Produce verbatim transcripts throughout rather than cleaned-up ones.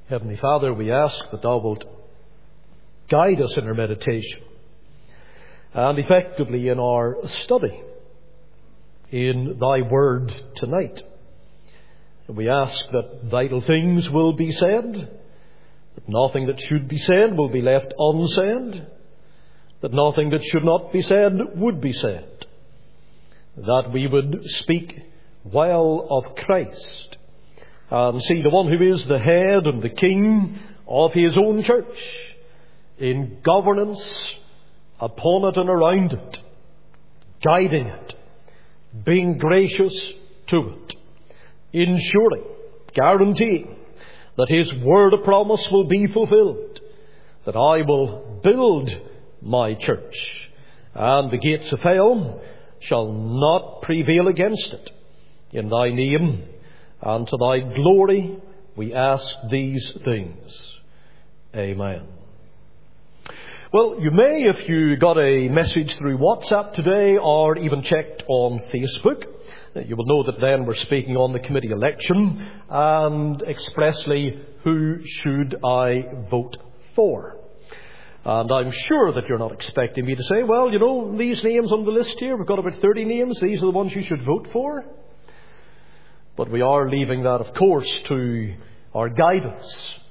Heavenly Father, we ask that Thou wilt guide us in our meditation and effectively in our study in Thy Word tonight. And we ask that vital things will be said, that nothing that should be said will be left unsaid, that nothing that should not be said would be said, that we would speak well of Christ and see the one who is the head and the king of His own church in governance upon it and around it, guiding it, being gracious to it, ensuring, guaranteeing that His word of promise will be fulfilled, that I will build my church, and the gates of hell shall not prevail against it. In Thy name and to Thy glory we ask these things. Amen. Well, you may, if you got a message through WhatsApp today or even checked on Facebook, you will know that then we're speaking on the committee election and expressly who should I vote for. And I'm sure that you're not expecting me to say, well, you know, these names on the list here, we've got about thirty names, these are the ones you should vote for. But we are leaving that, of course, to our guidance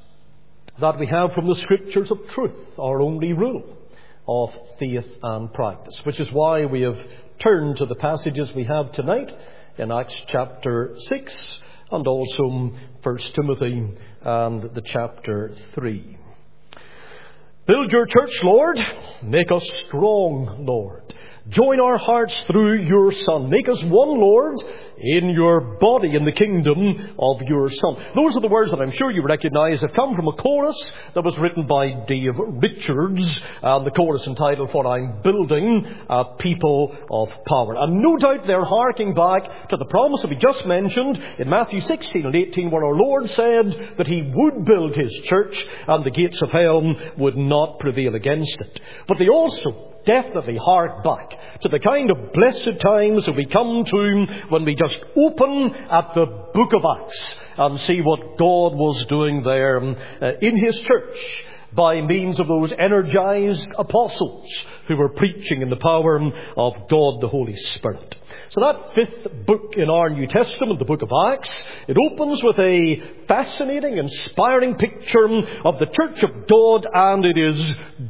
that we have from the Scriptures of truth, our only rule of faith and practice, which is why we have turned to the passages we have tonight in Acts chapter six and also First Timothy and the chapter three. Build your church, Lord. Make us strong, Lord. Join our hearts through your Son. Make us one, Lord, in your body, in the kingdom of your Son. Those are the words that I'm sure you recognize have come from a chorus that was written by Dave Richards, and the chorus entitled, For I'm Building a People of Power. And no doubt they're harking back to the promise that we just mentioned in Matthew sixteen and eighteen, where our Lord said that He would build His church and the gates of hell would not prevail against it. But they also definitely hark back to the kind of blessed times that we come to when we just open at the book of Acts and see what God was doing there uh, in His church by means of those energized apostles who were preaching in the power of God the Holy Spirit. So that fifth book in our New Testament, the book of Acts, it opens with a fascinating, inspiring picture of the church of God, and it is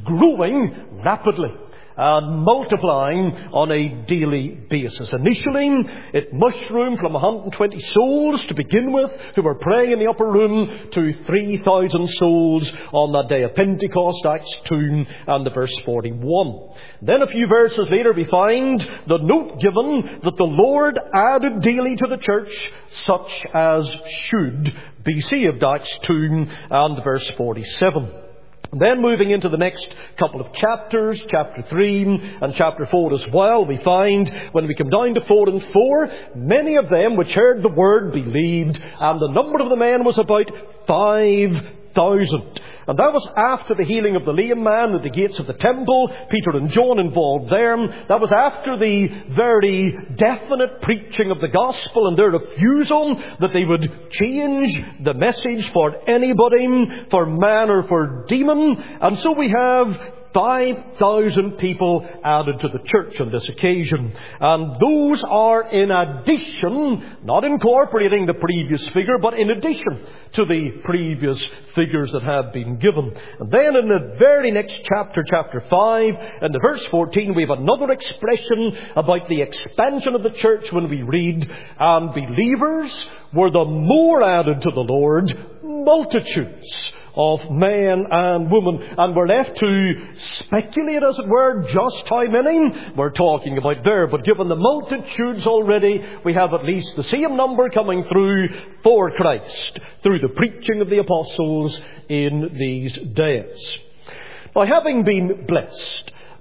growing rapidly and multiplying on a daily basis. Initially, it mushroomed from one hundred twenty souls to begin with, who were praying in the upper room, to three thousand souls on that day of Pentecost, Acts two and the verse forty-one. Then a few verses later we find the note given that the Lord added daily to the church such as should be saved, Acts two and verse forty-seven. Then moving into the next couple of chapters, chapter three and chapter four as well, we find when we come down to four and four, many of them which heard the word believed, and the number of the men was about five thousand. And that was after the healing of the lame man at the gates of the temple, Peter and John involved there. That was after the very definite preaching of the gospel and their refusal that they would change the message for anybody, for man or for demon. And so we have five thousand people added to the church on this occasion. And those are in addition, not incorporating the previous figure, but in addition to the previous figures that have been given. And then in the very next chapter, chapter five, and the verse fourteen, we have another expression about the expansion of the church when we read, and believers were the more added to the Lord, multitudes of men and women. And we're left to speculate, as it were, just how many we're talking about there. But given the multitudes already, we have at least the same number coming through for Christ through the preaching of the apostles in these days. Now, having been blessed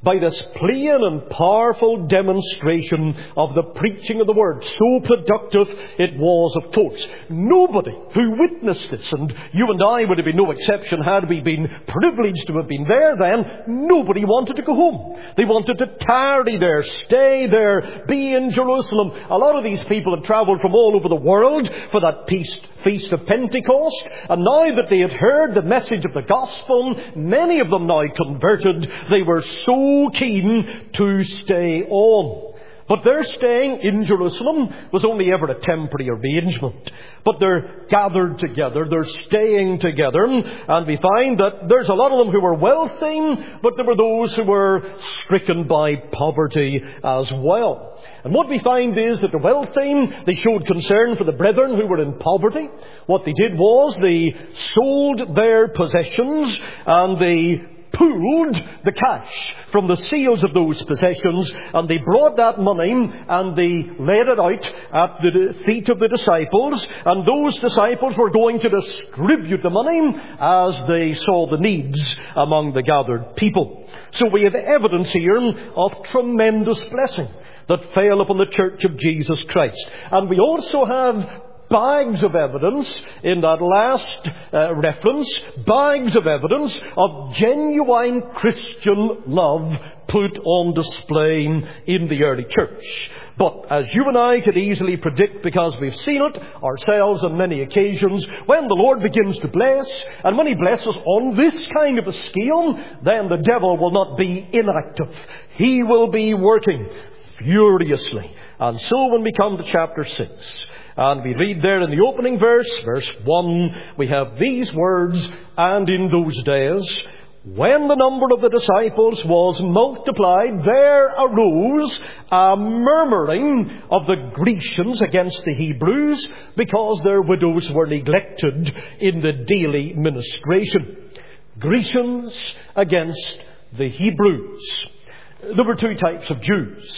by this plain and powerful demonstration of the preaching of the Word. So productive it was, of course. Nobody who witnessed this, and you and I would have been no exception had we been privileged to have been there then, nobody wanted to go home. They wanted to tarry there, stay there, be in Jerusalem. A lot of these people had travelled from all over the world for that feast, feast of Pentecost, and now that they had heard the message of the gospel, many of them now converted, they were so keen to stay on. But their staying in Jerusalem was only ever a temporary arrangement. But they're gathered together, they're staying together, and we find that there's a lot of them who were wealthy, but there were those who were stricken by poverty as well. And what we find is that the wealthy, they showed concern for the brethren who were in poverty. What they did was they sold their possessions and they pooled the cash from the sales of those possessions, and they brought that money and they laid it out at the feet of the disciples, and those disciples were going to distribute the money as they saw the needs among the gathered people. So we have evidence here of tremendous blessing that fell upon the Church of Jesus Christ. And we also have bags of evidence in that last uh, reference, bags of evidence of genuine Christian love put on display in the early church. But as you and I could easily predict, because we've seen it ourselves on many occasions, when the Lord begins to bless, and when He blesses on this kind of a scale, then the devil will not be inactive. He will be working furiously. And so when we come to chapter six, and we read there in the opening verse, verse one, we have these words, "And in those days, when the number of the disciples was multiplied, there arose a murmuring of the Grecians against the Hebrews, because their widows were neglected in the daily ministration." Grecians against the Hebrews. There were two types of Jews.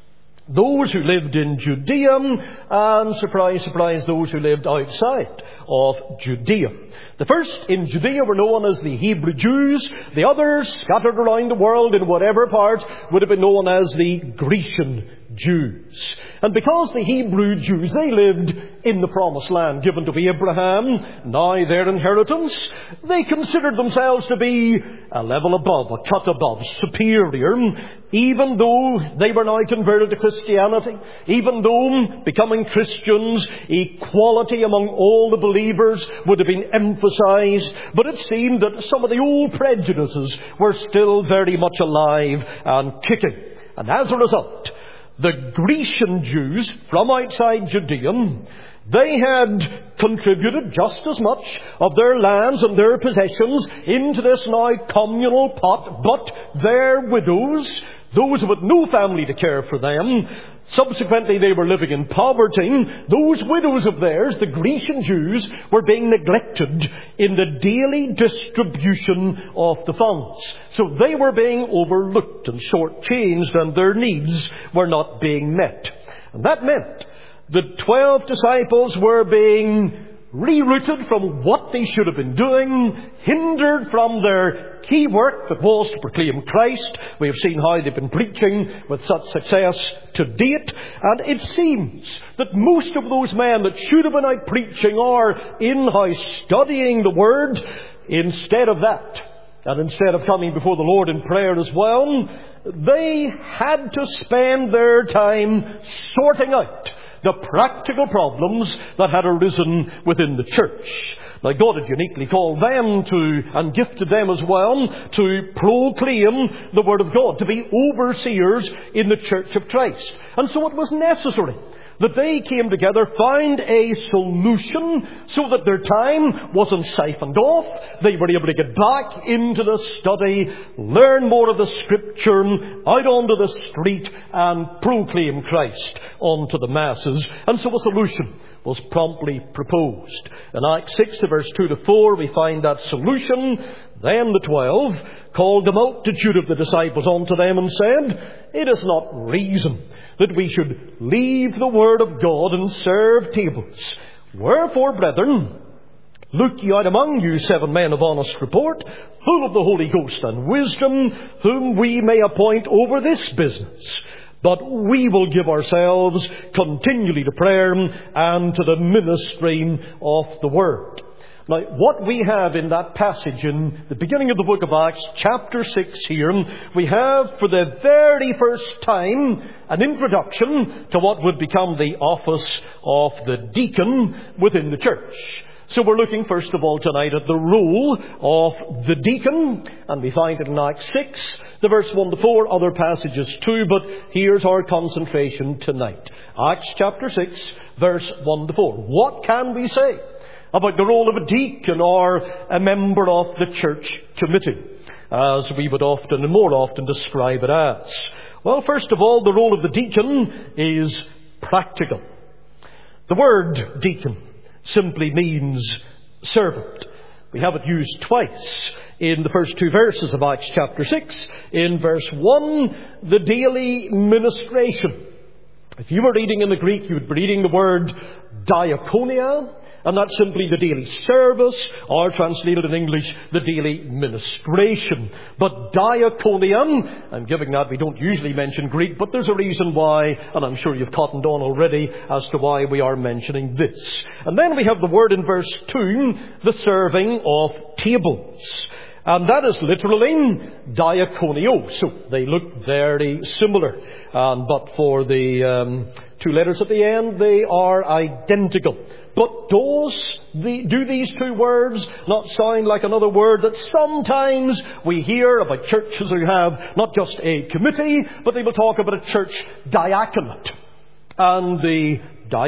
Those who lived in Judea, and surprise, surprise, those who lived outside of Judea. The first in Judea were known as the Hebrew Jews. The others, scattered around the world in whatever part, would have been known as the Grecian Jews. And because the Hebrew Jews, they lived in the promised land given to Abraham, now their inheritance, they considered themselves to be a level above, a cut above, superior, even though they were now converted to Christianity, even though becoming Christians, equality among all the believers would have been emphasized, but it seemed that some of the old prejudices were still very much alive and kicking. And as a result, the Grecian Jews from outside Judea, they had contributed just as much of their lands and their possessions into this now communal pot, but their widows, those with no family to care for them, subsequently they were living in poverty. Those widows of theirs, the Grecian Jews, were being neglected in the daily distribution of the funds. So they were being overlooked and shortchanged, and their needs were not being met. And that meant the twelve disciples were being rerouted from what they should have been doing, hindered from their key work that was to proclaim Christ. We have seen how they've been preaching with such success to date. And it seems that most of those men that should have been out preaching are in-house studying the Word. Instead of that, and instead of coming before the Lord in prayer as well, they had to spend their time sorting out the practical problems that had arisen within the church. Now, God had uniquely called them to, and gifted them as well, to proclaim the Word of God, to be overseers in the Church of Christ. And so it was necessary that they came together, found a solution so that their time wasn't siphoned off. They were able to get back into the study, learn more of the Scripture, out onto the street, and proclaim Christ unto the masses. And so a solution was promptly proposed. In Acts six, verse two to four, we find that solution. Then the twelve called the multitude of the disciples unto them and said, "It is not reason that we should leave the Word of God and serve tables. Wherefore, brethren, Look ye out among you seven men of honest report, full of the Holy Ghost and wisdom, whom we may appoint over this business. But we will give ourselves continually to prayer and to the ministering of the Word. Now, what we have in that passage in the beginning of the book of Acts, chapter six here, we have for the very first time an introduction to what would become the office of the deacon within the church. So we're looking first of all tonight at the role of the deacon, and we find it in Acts six, the verse one to four, other passages too, but here's our concentration tonight. Acts chapter six, verse one to four. What can we say about the role of a deacon or a member of the church committee, as we would often and more often describe it as? Well, first of all, the role of the deacon is practical. The word deacon simply means servant. We have it used twice in the first two verses of Acts chapter six. In verse one, the daily ministration. If you were reading in the Greek, you would be reading the word diakonia, and that's simply the daily service, or translated in English, the daily ministration. But diakonium, I'm giving that, we don't usually mention Greek, but there's a reason why, and I'm sure you've cottoned on already as to why we are mentioning this. And then we have the word in verse two, the serving of tables. And that is literally diakonio. So they look very similar. Um, but for the um, two letters at the end, they are identical. But does the, do these two words not sound like another word that sometimes we hear about churches who have not just a committee, but they will talk about a church diaconate. And the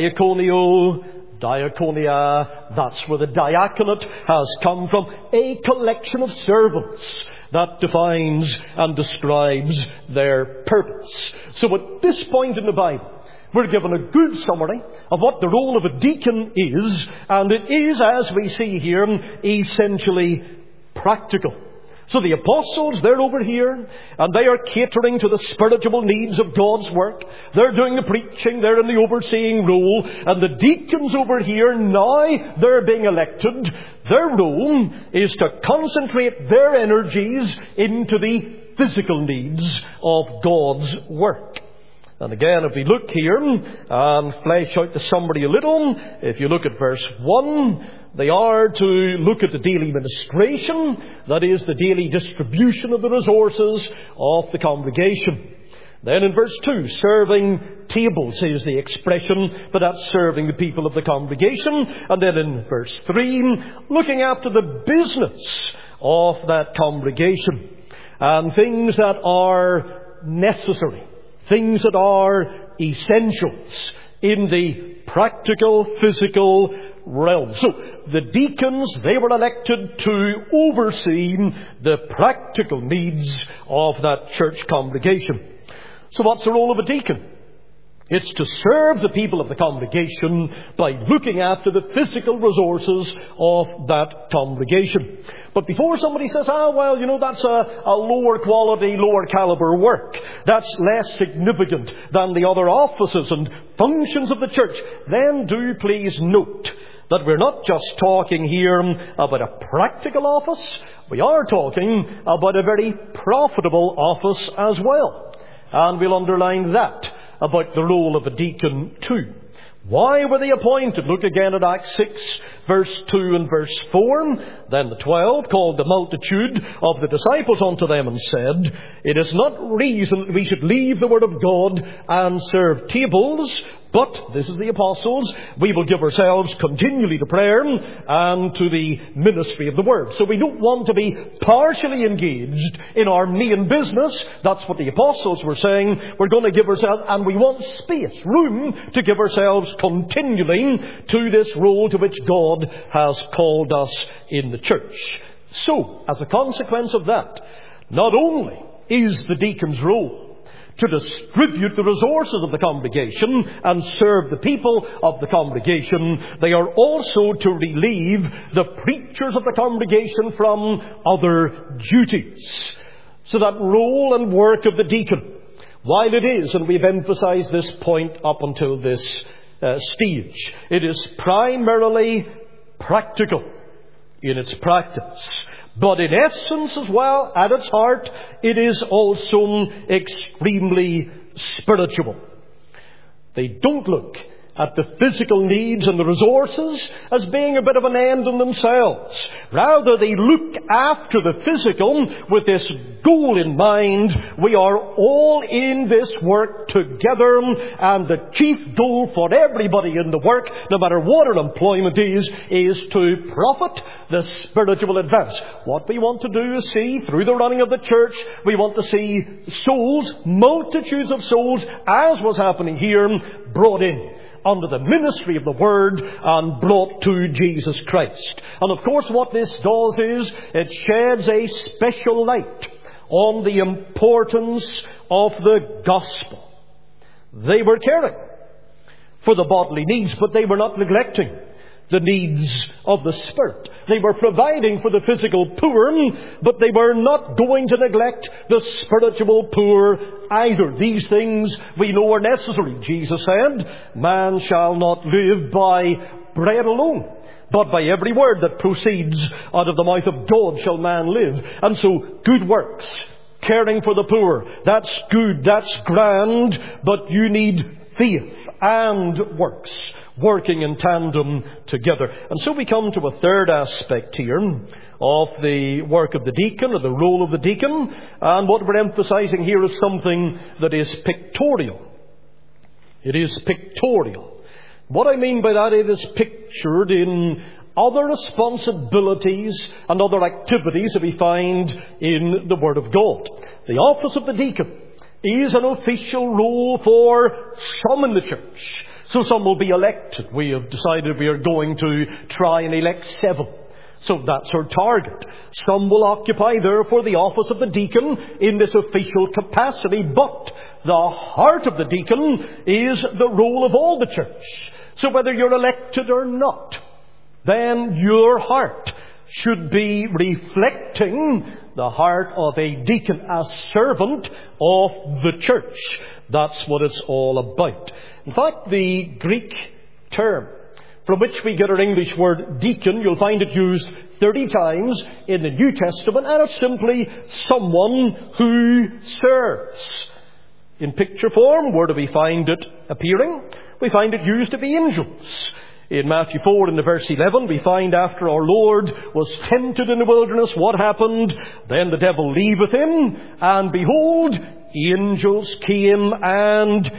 diakonio, diaconia, that's where the diaconate has come from. A collection of servants that defines and describes their purpose. So at this point in the Bible, we're given a good summary of what the role of a deacon is, and it is, as we see here, essentially practical. So the apostles, they're over here, and they are catering to the spiritual needs of God's work. They're doing the preaching, they're in the overseeing role, and the deacons over here, now they're being elected. Their role is to concentrate their energies into the physical needs of God's work. And again, if we look here and flesh out the summary a little, if you look at verse one, they are to look at the daily ministration, that is, the daily distribution of the resources of the congregation. Then in verse two, serving tables is the expression, but that's serving the people of the congregation. And then in verse three, looking after the business of that congregation and things that are necessary. Things that are essentials in the practical, physical realm. So, the deacons, they were elected to oversee the practical needs of that church congregation. So what's the role of a deacon? It's to serve the people of the congregation by looking after the physical resources of that congregation. But before somebody says, ah, well, you know, that's a, a lower quality, lower caliber work, that's less significant than the other offices and functions of the church, then do please note that we're not just talking here about a practical office, we are talking about a very profitable office as well. And we'll underline that about the role of a deacon too. Why were they appointed? Look again at Acts six, verse two and verse four. Then the twelve called the multitude of the disciples unto them and said, It is not reason that we should leave the word of God and serve tables, but, this is the apostles, we will give ourselves continually to prayer and to the ministry of the word. So we don't want to be partially engaged in our main business. That's what the apostles were saying. We're going to give ourselves, and we want space, room to give ourselves continually to this role to which God has called us in the church. So, as a consequence of that, not only is the deacon's role to distribute the resources of the congregation and serve the people of the congregation, they are also to relieve the preachers of the congregation from other duties. So that role and work of the deacon, while it is, and we've emphasized this point up until this uh, stage, it is primarily practical. in its practice. But in essence as well, at its heart, it is also extremely spiritual. They don't look at the physical needs and the resources as being a bit of an end in themselves. Rather, they look after the physical with this goal in mind. We are all in this work together, and the chief goal for everybody in the work, no matter what our employment is, is to profit the spiritual advance. What we want to do is see, through the running of the church, we want to see souls, multitudes of souls, as was happening here, brought in under the ministry of the Word and brought to Jesus Christ. And of course what this does is it sheds a special light on the importance of the gospel. They were caring for the bodily needs, but they were not neglecting the needs of the Spirit. They were providing for the physical poor, but they were not going to neglect the spiritual poor either. These things we know are necessary. Jesus said, man shall not live by bread alone, but by every word that proceeds out of the mouth of God shall man live. And so good works, caring for the poor, that's good, that's grand, but you need faith and works working in tandem together. And so we come to a third aspect here of the work of the deacon, or the role of the deacon. And what we're emphasizing here is something that is pictorial. It is pictorial. What I mean by that, it is pictured in other responsibilities and other activities that we find in the Word of God. The office of the deacon is an official role for some in the church. So some will be elected. We have decided we are going to try and elect seven. So that's our target. Some will occupy, therefore, the office of the deacon in this official capacity. But the heart of the deacon is the role of all the church. So whether you're elected or not, then your heart should be reflecting the heart of a deacon, a servant of the church. That's what it's all about. In fact, the Greek term from which we get our English word deacon, you'll find it used thirty times in the New Testament, and it's simply someone who serves. In picture form, where do we find it appearing? We find it used of angels. In Matthew four, in the verse eleven, we find after our Lord was tempted in the wilderness, what happened? Then the devil leaveth him, and behold, angels came and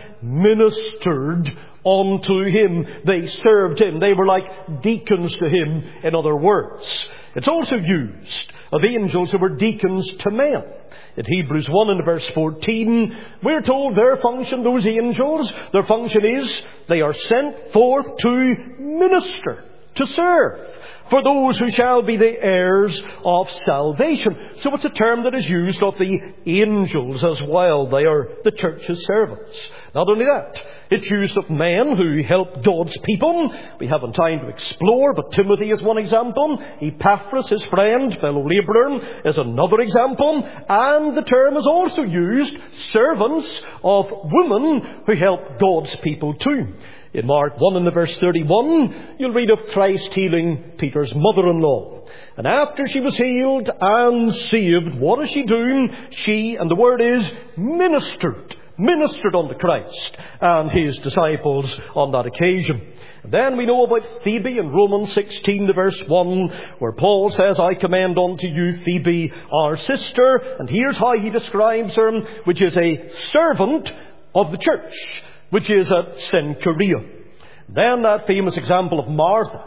ministered unto him. They served him. They were like deacons to him, in other words. It's also used of angels who were deacons to men. In Hebrews one and verse fourteen, we're told their function, those angels, their function is they are sent forth to minister, to serve, for those who shall be the heirs of salvation. So it's a term that is used of the angels as well. They are the church's servants. Not only that, it's used of men who help God's people. We haven't time to explore, but Timothy is one example. Epaphras, his friend, fellow labourer, is another example. And the term is also used, servants of women who help God's people too. In Mark one and the verse thirty-one, you'll read of Christ healing Peter's mother-in-law. And after she was healed and saved, what is she doing? She, and the word is, ministered. Ministered unto Christ and his disciples on that occasion. And then we know about Phoebe in Romans sixteen, the verse one, where Paul says, I commend unto you Phoebe, our sister. And here's how he describes her, which is a servant of the church, which is at Cenchrea. Then that famous example of Martha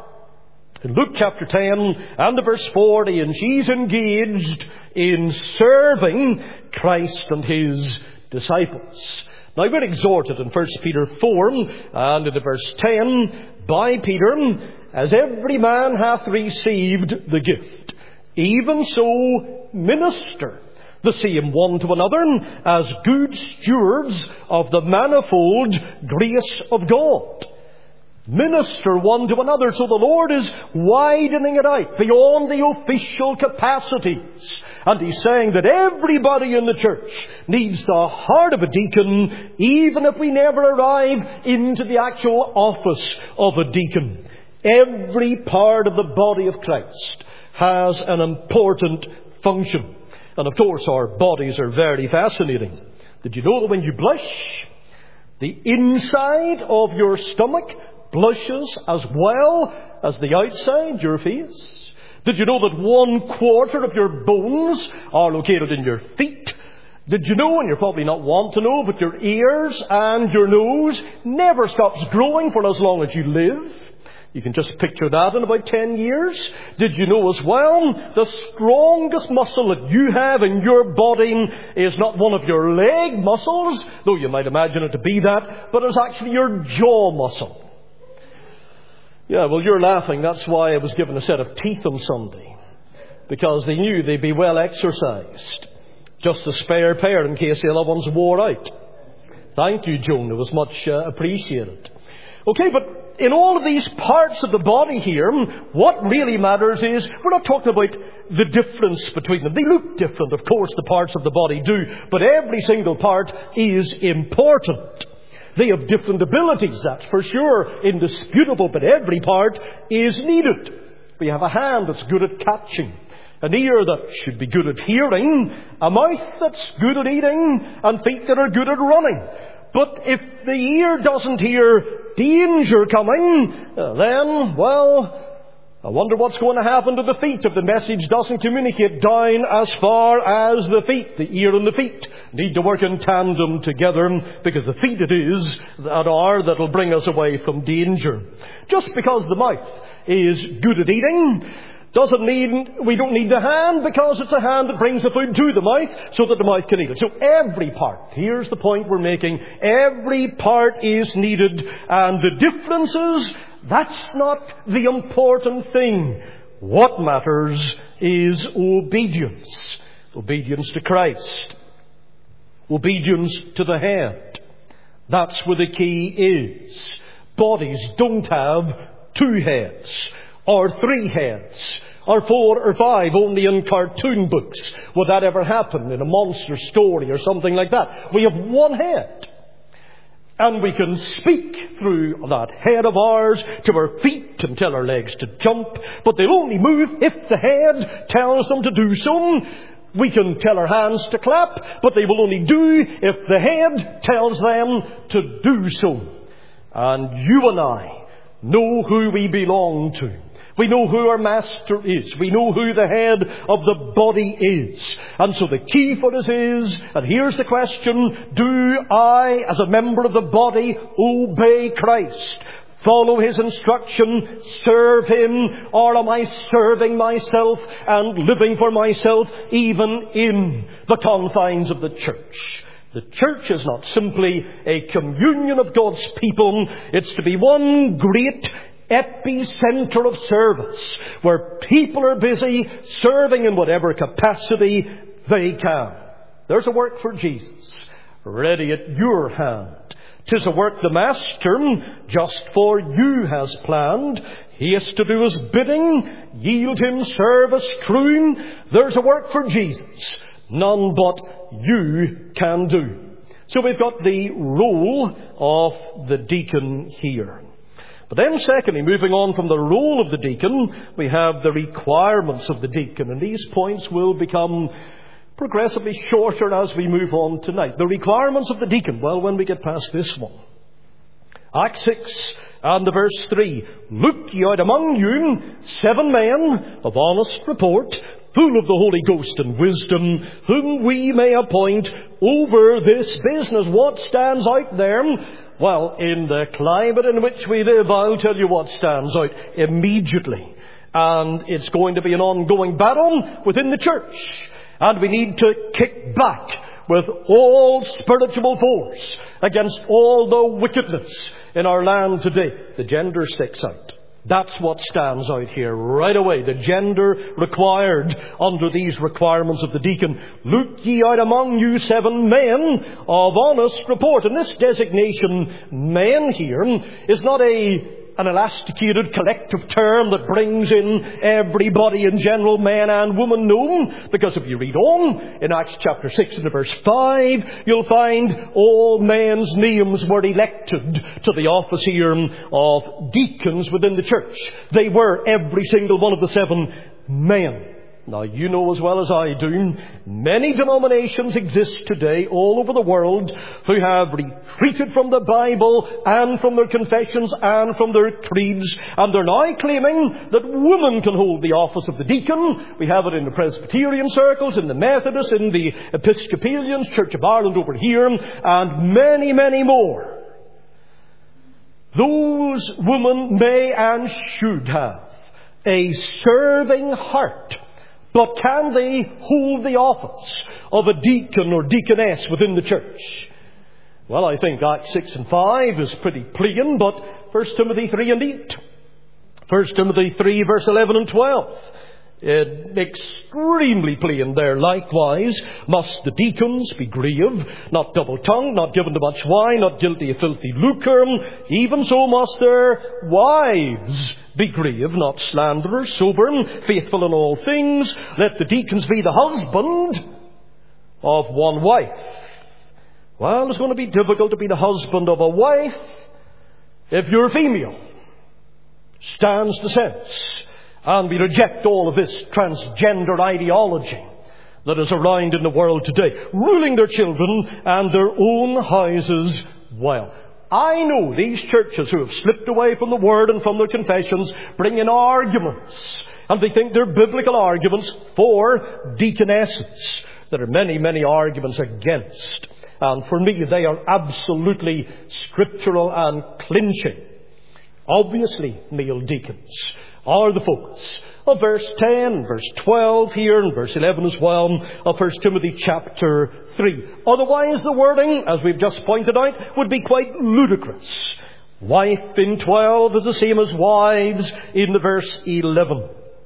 in Luke chapter ten and the verse forty, and she's engaged in serving Christ and his disciples. Now we're exhorted in First Peter four and in the verse ten by Peter, as every man hath received the gift, even so minister the same one to another as good stewards of the manifold grace of God. Minister one to another. So the Lord is widening it out beyond the official capacities. And He's saying that everybody in the church needs the heart of a deacon, even if we never arrive into the actual office of a deacon. Every part of the body of Christ has an important function. And of course, our bodies are very fascinating. Did you know that when you blush, the inside of your stomach blushes as well as the outside, your face? Did you know that one quarter of your bones are located in your feet? Did you know, and you're probably not want to know, but your ears and your nose never stops growing for as long as you live? You can just picture that in about ten years. Did you know as well, the strongest muscle that you have in your body is not one of your leg muscles, though you might imagine it to be that, but it's actually your jaw muscle. Yeah, well, you're laughing. That's why I was given a set of teeth on Sunday, because they knew they'd be well exercised. Just a spare pair in case the other ones wore out. Thank you, Joan. It was much uh, appreciated. Okay, but in all of these parts of the body here, what really matters is we're not talking about the difference between them. They look different, of course, the parts of the body do, but every single part is important. They have different abilities, that's for sure, indisputable, but every part is needed. We have a hand that's good at catching, an ear that should be good at hearing, a mouth that's good at eating, and feet that are good at running. But if the ear doesn't hear danger coming, then, well, I wonder what's going to happen to the feet if the message doesn't communicate down as far as the feet. The ear and the feet need to work in tandem together, because the feet it is that are that'll bring us away from danger. Just because the mouth is good at eating doesn't mean we don't need the hand, because it's the hand that brings the food to the mouth so that the mouth can eat it. So every part, here's the point we're making, every part is needed, and the differences, that's not the important thing. What matters is obedience. Obedience to Christ. Obedience to the head. That's where the key is. Bodies don't have two heads, or three heads, or four or five only in cartoon books. Would that ever happen in a monster story or something like that? We have one head. And we can speak through that head of ours to our feet and tell our legs to jump, but they'll only move if the head tells them to do so. We can tell our hands to clap, but they will only do if the head tells them to do so. And you and I know who we belong to. We know who our master is. We know who the head of the body is. And so the key for us is, and here's the question, do I, as a member of the body, obey Christ? Follow His instruction, serve Him, or am I serving myself and living for myself even in the confines of the church? The church is not simply a communion of God's people. It's to be one great epicenter of service, where people are busy serving in whatever capacity they can. There's a work for Jesus, ready at your hand. 'Tis a work the Master, just for you, has planned. He is to do His bidding, yield Him service true. There's a work for Jesus, none but you can do. So we've got the role of the deacon here. But then secondly, moving on from the role of the deacon, we have the requirements of the deacon. And these points will become progressively shorter as we move on tonight. The requirements of the deacon, well, when we get past this one. Acts six and the verse three. Look ye out among you seven men of honest report, full of the Holy Ghost and wisdom, whom we may appoint over this business. What stands out there? Well, in the climate in which we live, I'll tell you what stands out immediately. And it's going to be an ongoing battle within the church. And we need to kick back with all spiritual force against all the wickedness in our land today. The gender sticks out. That's what stands out here right away. The gender required under these requirements of the deacon. Look ye out among you seven men of honest report. And this designation, men here, is not a an elasticated collective term that brings in everybody in general, man and woman. No, because if you read on in Acts chapter six and verse five, you'll find all men's names were elected to the office here of deacons within the church. They were, every single one of the seven, men. Now, you know as well as I do, many denominations exist today all over the world who have retreated from the Bible and from their confessions and from their creeds, and they're now claiming that women can hold the office of the deacon. We have it in the Presbyterian circles, in the Methodists, in the Episcopalians, Church of Ireland over here, and many, many more. Those women may and should have a serving heart. But can they hold the office of a deacon or deaconess within the church? Well, I think Acts six and five is pretty plain, but First Timothy three and eight. First Timothy three verse eleven and twelve. It extremely plain there. Likewise, must the deacons be grave, not double-tongued, not given to much wine, not guilty of filthy lucre. Even so must their wives be grave, not slanderers, sober, faithful in all things. Let the deacons be the husband of one wife. Well, it's going to be difficult to be the husband of a wife if you're female. Stands to sense. And we reject all of this transgender ideology that is around in the world today, ruling their children and their own houses well. I know these churches who have slipped away from the Word and from their confessions bring in arguments, and they think they're biblical arguments for deaconesses. There are many, many arguments against. And for me, they are absolutely scriptural and clinching. Obviously, male deacons are the focus of verse ten, verse twelve here, and verse eleven as well of First Timothy chapter three. Otherwise, the wording, as we've just pointed out, would be quite ludicrous. Wife in twelve is the same as wives in the verse eleven.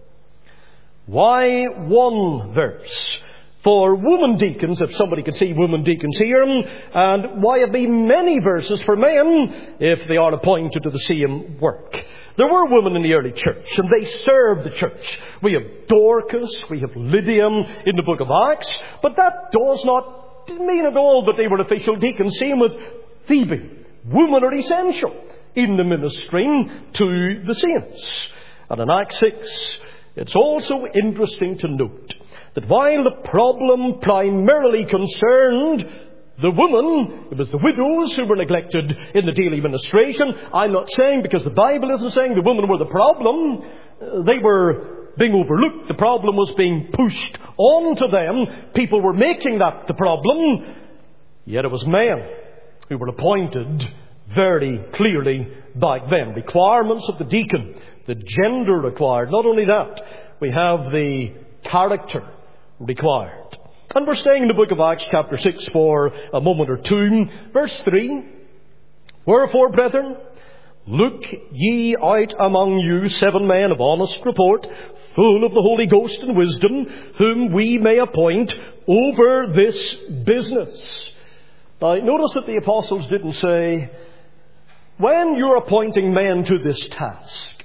Why one verse for woman deacons, if somebody could see woman deacons here? And why have been many verses for men if they are appointed to the same work? There were women in the early church, and they served the church. We have Dorcas, we have Lydia in the book of Acts, but that does not mean at all that they were official deacons. Same with Phoebe. Women are essential in the ministry to the saints. And in Acts six, it's also interesting to note that while the problem primarily concerned the woman, it was the widows who were neglected in the daily ministration. I'm not saying because the Bible isn't saying the women were the problem. They were being overlooked. The problem was being pushed onto them. People were making that the problem. Yet it was men who were appointed very clearly back then. Requirements of the deacon, the gender required. Not only that, we have the character required. And we're staying in the book of Acts chapter six for a moment or two. Verse three. Wherefore, brethren, look ye out among you seven men of honest report, full of the Holy Ghost and wisdom, whom we may appoint over this business. Now, notice that the apostles didn't say, when you're appointing men to this task,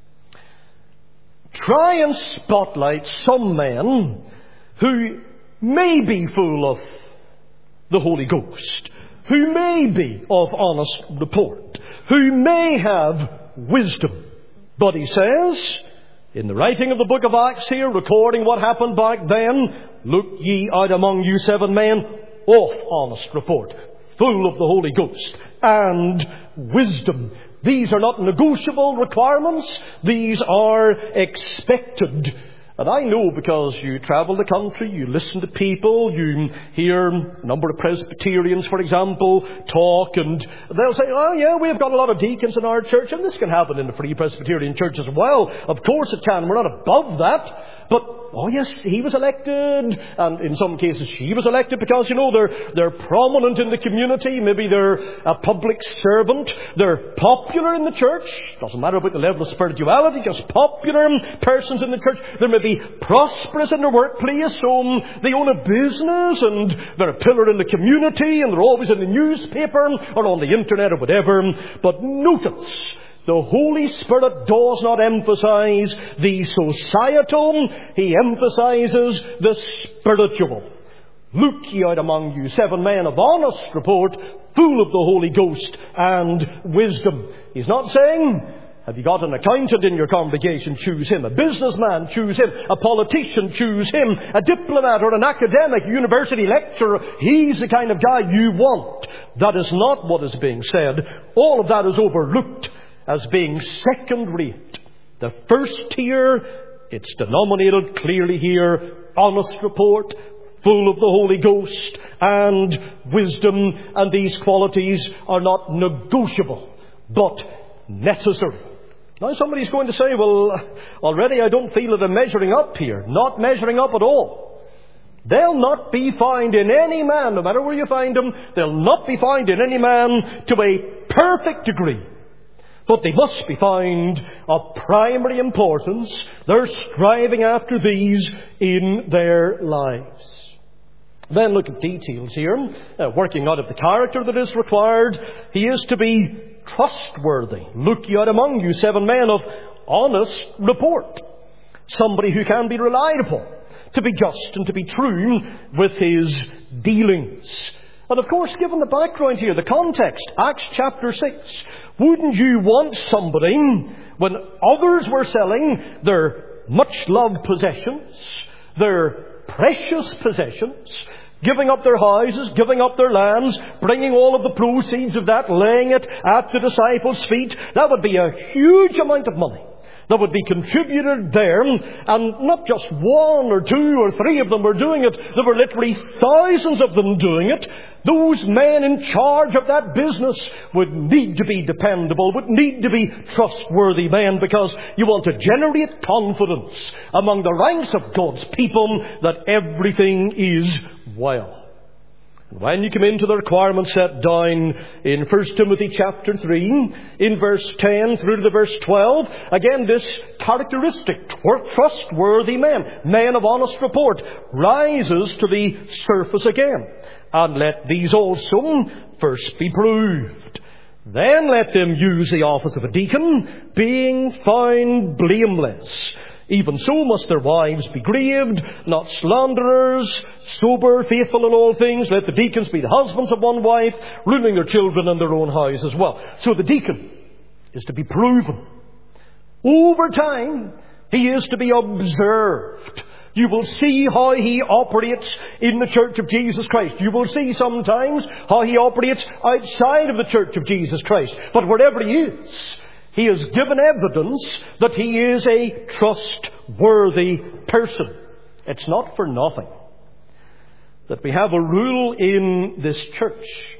try and spotlight some men who may be full of the Holy Ghost, who may be of honest report, who may have wisdom. But he says, in the writing of the book of Acts here, recording what happened back then, look ye out among you seven men of honest report, full of the Holy Ghost and wisdom. These are not negotiable requirements. These are expected. And I know because you travel the country, you listen to people, you hear a number of Presbyterians, for example, talk, and they'll say, oh yeah, we've got a lot of deacons in our church, and this can happen in the Free Presbyterian Church as well. Of course it can. We're not above that. But, oh yes, he was elected, and in some cases she was elected because, you know, they're, they're prominent in the community. Maybe they're a public servant. They're popular in the church. Doesn't matter about the level of spirituality, just popular persons in the church. They may be prosperous in their workplace, so they own a business, and they're a pillar in the community, and they're always in the newspaper or on the internet or whatever. But notice, the Holy Spirit does not emphasize the societal. He emphasizes the spiritual. Look ye out among you seven men of honest report, full of the Holy Ghost and wisdom. He's not saying, Have you got an accountant in your congregation? Choose him. A businessman? Choose him. A politician? Choose him. A diplomat or an academic, university lecturer? He's the kind of guy you want. That is not what is being said. All of that is overlooked as being second rate. The first tier, it's denominated clearly here, honest report, full of the Holy Ghost and wisdom, and these qualities are not negotiable, but necessary. Now somebody's going to say, well, already I don't feel that I'm measuring up here. Not measuring up at all. They'll not be found in any man, no matter where you find them, they'll not be found in any man to a perfect degree. But they must be found of primary importance. They're striving after these in their lives. Then look at details here. Uh, working out of the character that is required. He is to be trustworthy. Look ye out among you seven men of honest report. Somebody who can be relied upon. To be just and to be true with his dealings. And of course, given the background here, the context, Acts chapter six, wouldn't you want somebody, when others were selling their much-loved possessions, their precious possessions, giving up their houses, giving up their lands, bringing all of the proceeds of that, laying it at the disciples' feet, that would be a huge amount of money that would be contributed there, and not just one or two or three of them were doing it. There were literally thousands of them doing it. Those men in charge of that business would need to be dependable, would need to be trustworthy men, because you want to generate confidence among the ranks of God's people that everything is well. When you come into the requirements set down in First Timothy chapter three, in verse ten through to the verse twelve, again this characteristic, trustworthy man, man of honest report, rises to the surface again. And let these also first be proved. Then let them use the office of a deacon, being found blameless. Even so must their wives be grieved, not slanderers, sober, faithful in all things. Let the deacons be the husbands of one wife, ruling their children and their own house as well. So the deacon is to be proven. Over time, he is to be observed. You will see how he operates in the Church of Jesus Christ. You will see sometimes how he operates outside of the Church of Jesus Christ. But wherever he is, he has given evidence that he is a trustworthy person. It's not for nothing that we have a rule in this church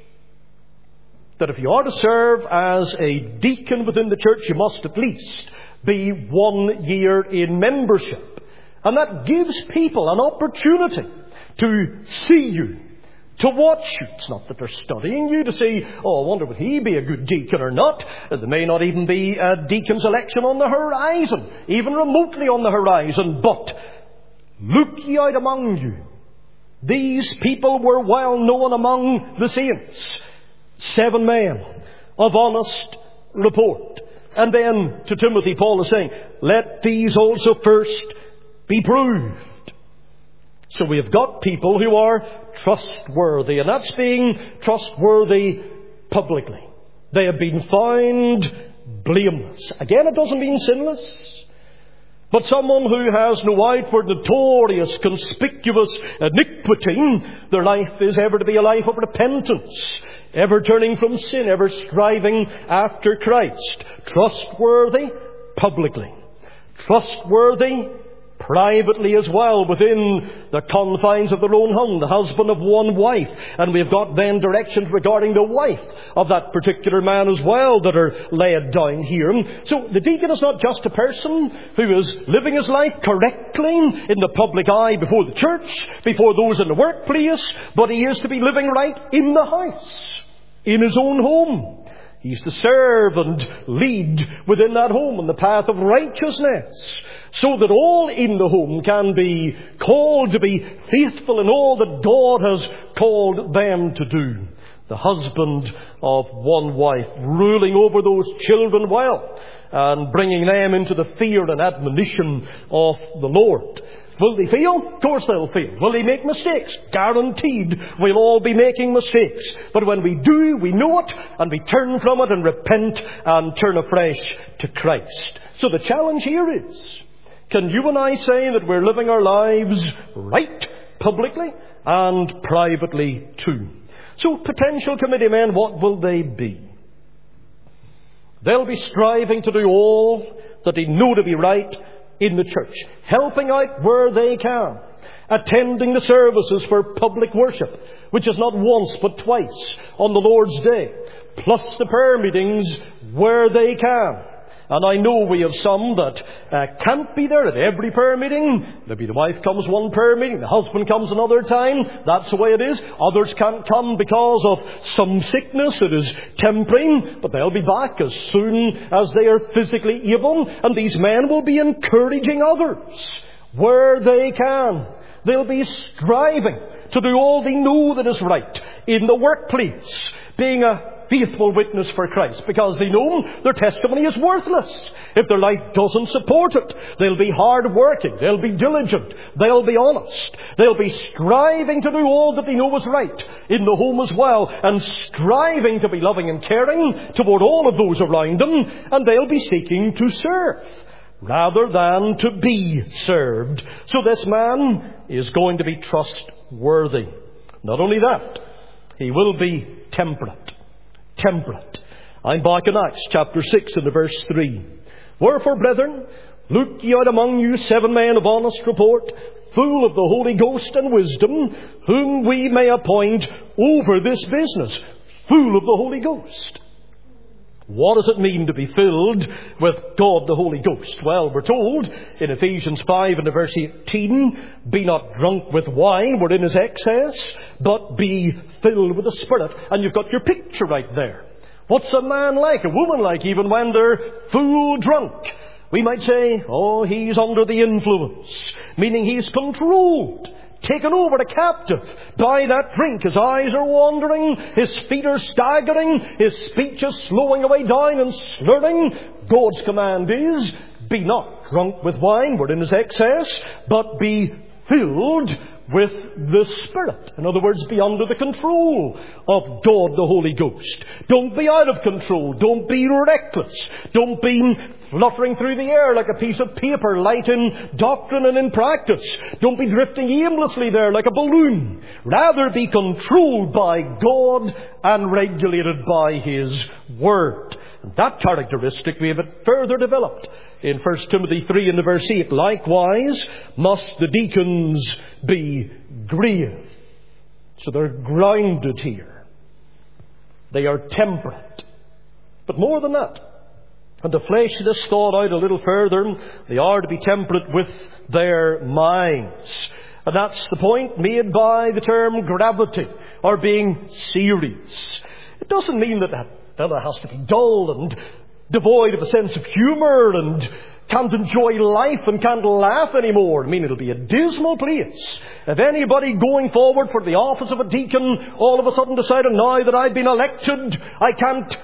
that if you are to serve as a deacon within the church, you must at least be one year in membership. And that gives people an opportunity to see you, to watch you. It's not that they're studying you to see, oh, I wonder would he be a good deacon or not. There may not even be a deacon's election on the horizon, even remotely on the horizon. But look ye out among you. These people were well known among the saints. Seven men of honest report. And then to Timothy, Paul is saying, let these also first be proved. So we have got people who are trustworthy, and that's being trustworthy publicly. They have been found blameless. Again, it doesn't mean sinless. But someone who has no outward, notorious, conspicuous iniquity, their life is ever to be a life of repentance, ever turning from sin, ever striving after Christ. Trustworthy publicly. Trustworthy privately as well, within the confines of their own home, the husband of one wife. And we've got then directions regarding the wife of that particular man as well that are laid down here. So the deacon is not just a person who is living his life correctly in the public eye before the church, before those in the workplace, but he is to be living right in the house, in his own home. He's to serve and lead within that home in the path of righteousness, so that all in the home can be called to be faithful in all that God has called them to do. The husband of one wife, ruling over those children well, and bringing them into the fear and admonition of the Lord. Will they fail? Of course they'll fail. Will they make mistakes? Guaranteed we'll all be making mistakes. But when we do, we know it, and we turn from it and repent and turn afresh to Christ. So the challenge here is, can you and I say that we're living our lives right, publicly and privately too? So potential committee men, what will they be? They'll be striving to do all that they know to be right in the church, helping out where they can, attending the services for public worship, which is not once but twice on the Lord's Day, plus the prayer meetings where they can. And I know we have some that uh, can't be there at every prayer meeting. Maybe the wife comes one prayer meeting, the husband comes another time. That's the way it is. Others can't come because of some sickness. It is tempering, but they'll be back as soon as they are physically able. And these men will be encouraging others where they can. They'll be striving to do all they know that is right in the workplace, being a faithful witness for Christ, because they know their testimony is worthless if their life doesn't support it. They'll be hard working, they'll be diligent, they'll be honest, they'll be striving to do all that they know is right in the home as well, and striving to be loving and caring toward all of those around them, and they'll be seeking to serve rather than to be served. So this man is going to be trustworthy. Not only that, he will be temperate. Temperate. I'm back in Acts chapter six and the verse three. Wherefore, brethren, look ye out among you seven men of honest report, full of the Holy Ghost and wisdom, whom we may appoint over this business. Full of the Holy Ghost. What does it mean to be filled with God the Holy Ghost? Well, we're told in Ephesians five and verse eighteen, be not drunk with wine wherein is excess, but be filled with the Spirit. And you've got your picture right there. What's a man like, a woman like, even when they're full drunk? We might say, oh, he's under the influence, meaning he's controlled, taken over, a captive by that drink. His eyes are wandering, his feet are staggering, his speech is slowing away down and slurring. God's command is, be not drunk with wine wherein is excess, but be filled with the Spirit. In other words, be under the control of God the Holy Ghost. Don't be out of control. Don't be reckless. Don't be fluttering through the air like a piece of paper, light in doctrine and in practice. Don't be drifting aimlessly there like a balloon. Rather be controlled by God and regulated by His Word. And that characteristic we have it further developed in First Timothy three and the verse eight. Likewise must the deacons be grave. So they're grounded here. They are temperate. But more than that, and to flesh this thought out a little further, they are to be temperate with their minds. And that's the point made by the term gravity, or being serious. It doesn't mean that that fellow has to be dull and devoid of a sense of humour and can't enjoy life and can't laugh anymore. I mean, it'll be a dismal place if anybody going forward for the office of a deacon all of a sudden decided, now that I've been elected, I can't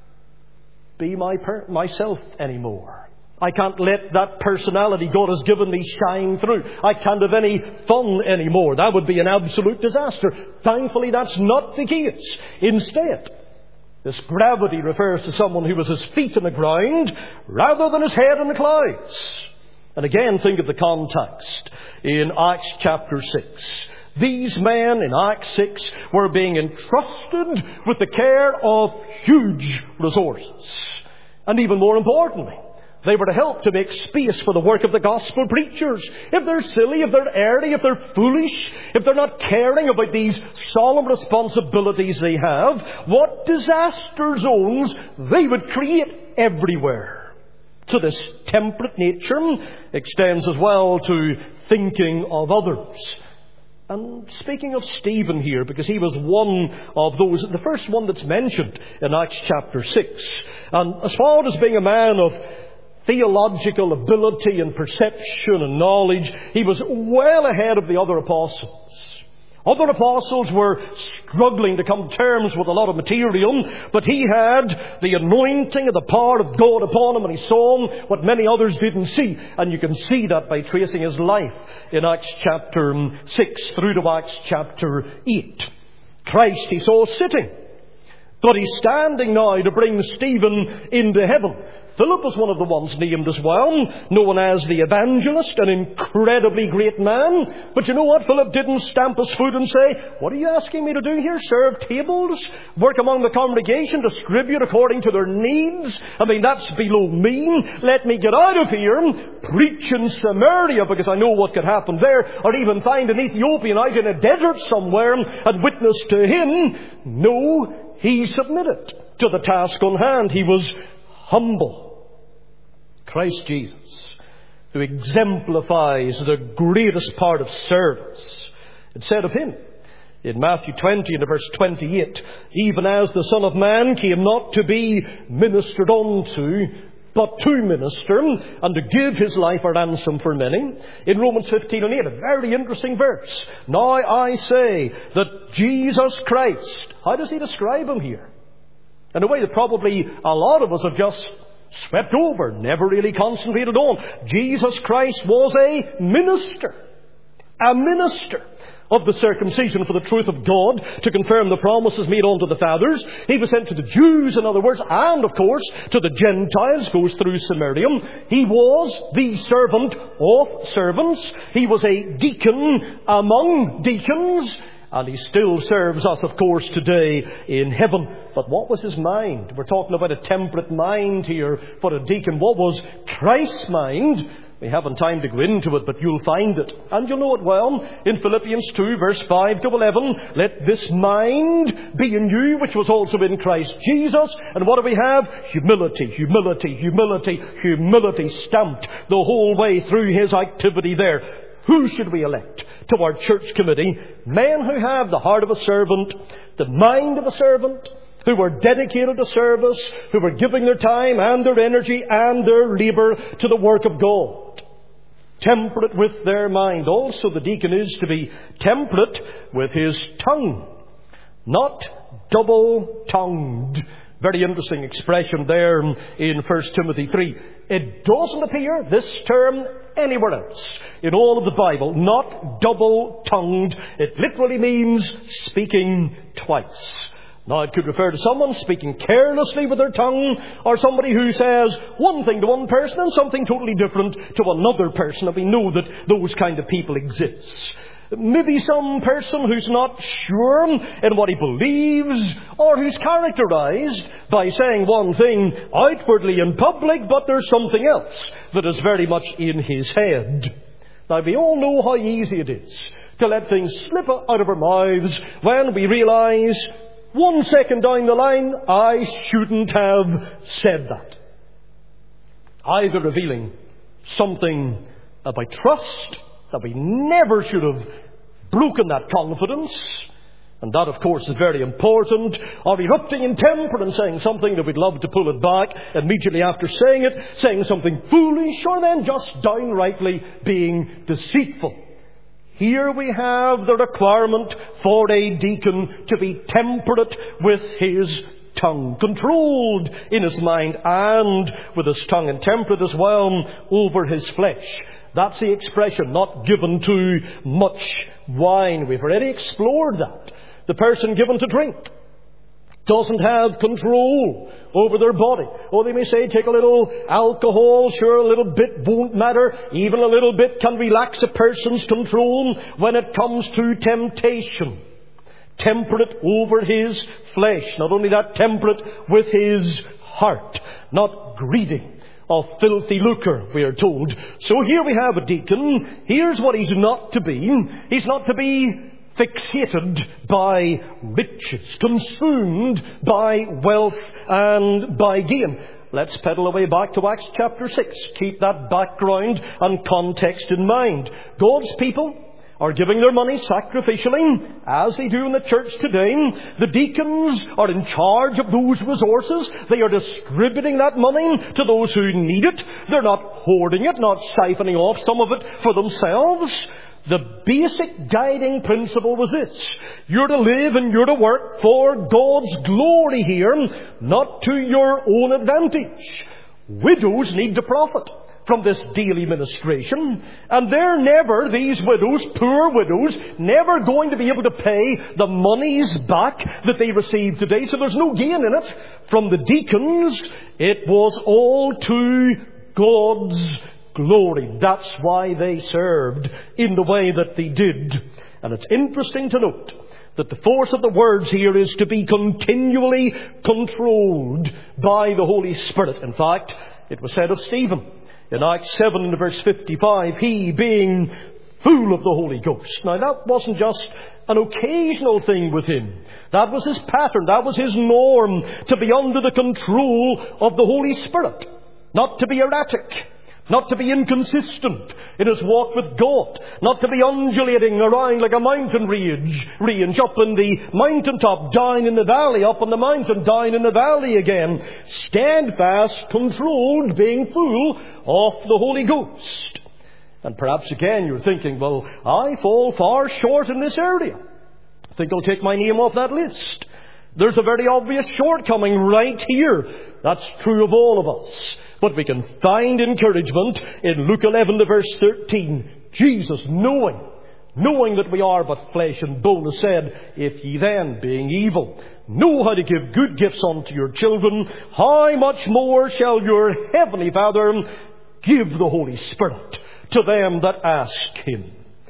be my per- myself anymore. I can't let that personality God has given me shine through. I can't have any fun anymore. That would be an absolute disaster. Thankfully, that's not the case. Instead, this gravity refers to someone who has his feet in the ground rather than his head in the clouds. And again, think of the context in Acts chapter six. These men in Acts six were being entrusted with the care of huge resources. And even more importantly, they were to help to make space for the work of the gospel preachers. If they're silly, if they're early, if they're foolish, if they're not caring about these solemn responsibilities they have, what disaster zones they would create everywhere. So this temperate nature extends as well to thinking of others. And speaking of Stephen here, because he was one of those, the first one that's mentioned in Acts chapter six. And as far as being a man of theological ability and perception and knowledge, he was well ahead of the other apostles. Other apostles were struggling to come to terms with a lot of material, but he had the anointing and the power of God upon him, and he saw what many others didn't see. And you can see that by tracing his life in Acts chapter six through to Acts chapter eight. Christ he saw sitting, but he's standing now to bring Stephen into heaven. Philip was one of the ones named as well, known as the evangelist, an incredibly great man. But you know what? Philip didn't stamp his foot and say, "What are you asking me to do here? Serve tables? Work among the congregation? Distribute according to their needs? I mean, that's below me. Let me get out of here, preach in Samaria, because I know what could happen there, or even find an Ethiopian out in a desert somewhere and witness to him." No, he submitted to the task on hand. He was humble. Christ Jesus, who exemplifies the greatest part of service, it said of him in Matthew twenty and verse twenty-eight, "Even as the Son of Man came not to be ministered unto, but to minister, and to give his life a ransom for many." In Romans fifteen and eight, a very interesting verse. "Now I say that Jesus Christ," how does he describe him here? In a way that probably a lot of us have just swept over, never really concentrated on. Jesus Christ was a minister. A minister of the circumcision for the truth of God, to confirm the promises made unto the fathers. He was sent to the Jews, in other words, and of course to the Gentiles, goes through Samaria. He was the servant of servants. He was a deacon among deacons. And he still serves us, of course, today in heaven. But what was his mind? We're talking about a temperate mind here for a deacon. What was Christ's mind? We haven't time to go into it, but you'll find it. And you'll know it well in Philippians two, verse five to eleven. "Let this mind be in you, which was also in Christ Jesus." And what do we have? Humility, humility, humility, humility stamped the whole way through his activity there. Who should we elect to our church committee? Men who have the heart of a servant, the mind of a servant, who were dedicated to service, who were giving their time and their energy and their labour to the work of God. Temperate with their mind. Also, the deacon is to be temperate with his tongue, not double-tongued. Very interesting expression there in First Timothy three. It doesn't appear, this term, anywhere else in all of the Bible. Not double-tongued. It literally means speaking twice. Now, it could refer to someone speaking carelessly with their tongue, or somebody who says one thing to one person and something totally different to another person. And we know that those kind of people exist. Maybe some person who's not sure in what he believes, or who's characterized by saying one thing outwardly in public, but there's something else that is very much in his head. Now, we all know how easy it is to let things slip out of our mouths when we realize one second down the line, I shouldn't have said that. Either revealing something about trust, that we never should have broken that confidence, and that, of course, is very important, or erupting in temper and saying something that we'd love to pull it back immediately after saying it, saying something foolish, or then just downrightly being deceitful. Here we have the requirement for a deacon to be temperate with his tongue, controlled in his mind and with his tongue, and temperate as well over his flesh. That's the expression, not given to much wine. We've already explored that. The person given to drink doesn't have control over their body. Oh, they may say, take a little alcohol. Sure, a little bit won't matter. Even a little bit can relax a person's control when it comes to temptation. Temperate over his flesh. Not only that, temperate with his heart. Not greedy of filthy lucre, we are told. So here we have a deacon. Here's what he's not to be. He's not to be fixated by riches, consumed by wealth and by gain. Let's pedal away back to Acts chapter six. Keep that background and context in mind. God's people are giving their money sacrificially, as they do in the church today. The deacons are in charge of those resources. They are distributing that money to those who need it. They're not hoarding it, not siphoning off some of it for themselves. The basic guiding principle was this: you're to live and you're to work for God's glory here, not to your own advantage. Widows need to profit from this daily ministration, and they're never, these widows, poor widows, never going to be able to pay the monies back that they receive today, so there's no gain in it. From the deacons, it was all to God's glory. That's why they served in the way that they did. And it's interesting to note that the force of the words here is to be continually controlled by the Holy Spirit. In fact, it was said of Stephen in Acts seven and verse fifty-five, he being full of the Holy Ghost. Now that wasn't just an occasional thing with him. That was his pattern. That was his norm, to be under the control of the Holy Spirit. Not to be erratic. Not to be inconsistent in his walk with God. Not to be undulating around like a mountain range, range up in the mountaintop, down in the valley, up on the mountain, down in the valley again. Steadfast, controlled, being full of the Holy Ghost. And perhaps again you're thinking, well, I fall far short in this area. I think I'll take my name off that list. There's a very obvious shortcoming right here. That's true of all of us. But we can find encouragement in Luke eleven to verse thirteen. Jesus, knowing, knowing that we are but flesh and bone, has said, if ye then, being evil, know how to give good gifts unto your children, how much more shall your heavenly Father give the Holy Spirit to them that ask Him.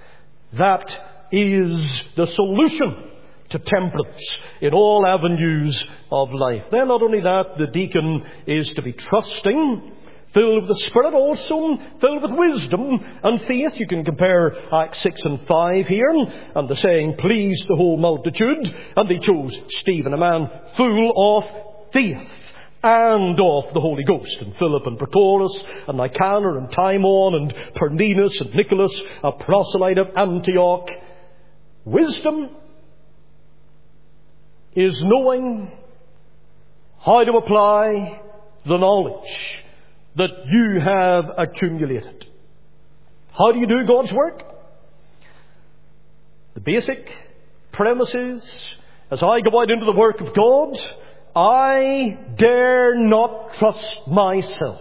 That is the solution to temperance in all avenues of life. Then not only that, the deacon is to be trusting, filled with the Spirit, also filled with wisdom and faith. You can compare Acts six and five here, and the saying pleased the whole multitude, and they chose Stephen, a man full of faith and of the Holy Ghost, and Philip and Prochorus and Nicanor and Timon and Parmenas and Nicholas, a proselyte of Antioch. Wisdom is knowing how to apply the knowledge that you have accumulated. How do you do God's work? The basic premise is, as I go out into the work of God, I dare not trust myself.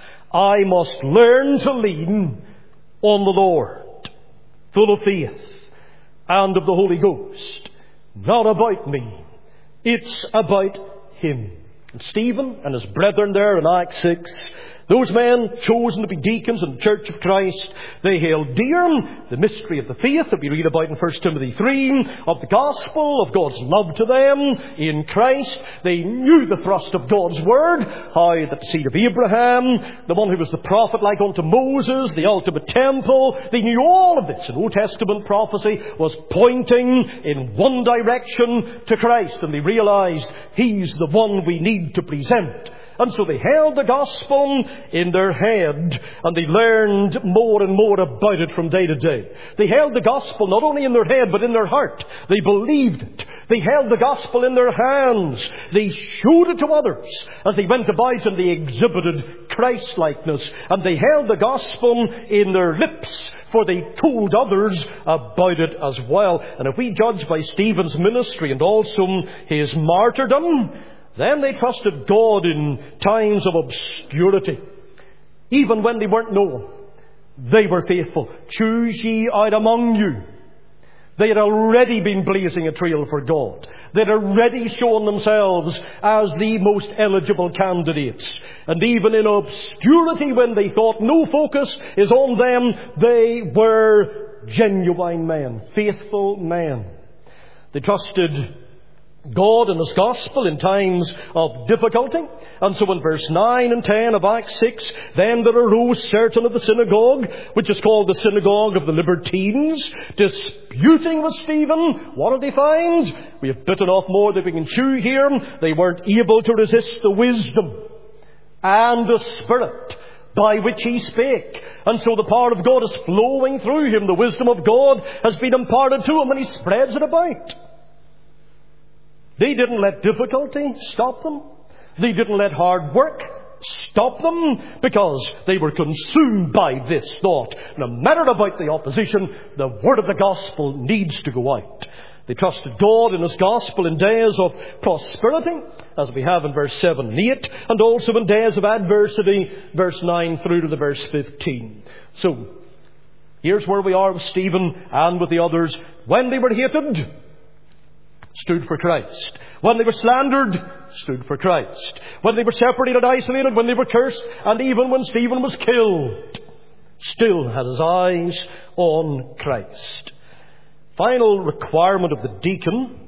I must learn to lean on the Lord, full of faith and of the Holy Ghost. Not about me. It's about Him. And Stephen and his brethren there in Acts six, those men chosen to be deacons in the Church of Christ, they held dear the mystery of the faith that we read about in First Timothy three, of the gospel, of God's love to them in Christ. They knew the thrust of God's word, how that the seed of Abraham, the one who was the prophet like unto Moses, the ultimate temple, they knew all of this. And Old Testament prophecy was pointing in one direction to Christ, and they realized He's the one we need to present. And so they held the gospel in their head, and they learned more and more about it from day to day. They held the gospel not only in their head, but in their heart. They believed it. They held the gospel in their hands. They showed it to others as they went about, and they exhibited Christ-likeness. And they held the gospel in their lips, for they told others about it as well. And if we judge by Stephen's ministry and also his martyrdom, then they trusted God in times of obscurity. Even when they weren't known, they were faithful. Choose ye out among you. They had already been blazing a trail for God. They had already shown themselves as the most eligible candidates. And even in obscurity, when they thought no focus is on them, they were genuine men, faithful men. They trusted God and His gospel in times of difficulty. And so in verse nine and ten of Acts six, then there arose certain of the synagogue, which is called the synagogue of the Libertines, disputing with Stephen. What did they find? We have bitten off more than we can chew here. They weren't able to resist the wisdom and the Spirit by which he spake. And so the power of God is flowing through him. The wisdom of God has been imparted to him, and he spreads it about. They didn't let difficulty stop them. They didn't let hard work stop them because they were consumed by this thought. No matter about the opposition, the word of the gospel needs to go out. They trusted God in His gospel in days of prosperity, as we have in verse seven and eight, and also in days of adversity, verse nine through to the verse fifteen. So, here's where we are with Stephen and with the others. When they were hated, stood for Christ. When they were slandered, stood for Christ. When they were separated, isolated, when they were cursed, and even when Stephen was killed, still had his eyes on Christ. Final requirement of the deacon,